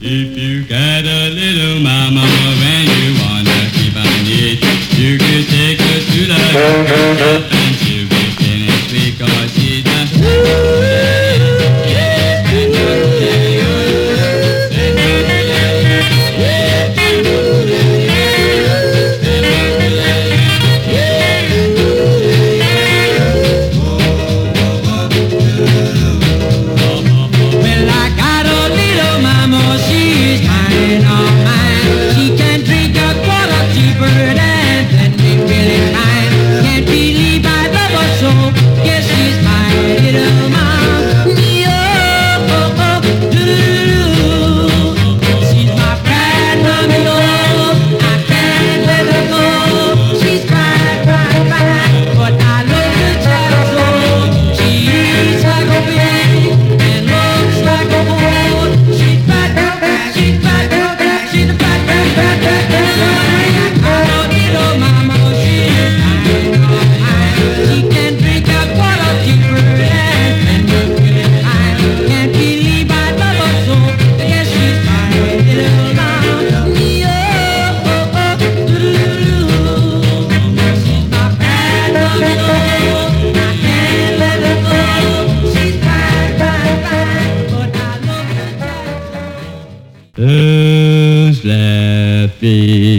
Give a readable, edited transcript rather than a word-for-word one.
If you got a little mama when you wanna keep on it, you could take her to the doctor shop and she'll be finished because she's Slappy.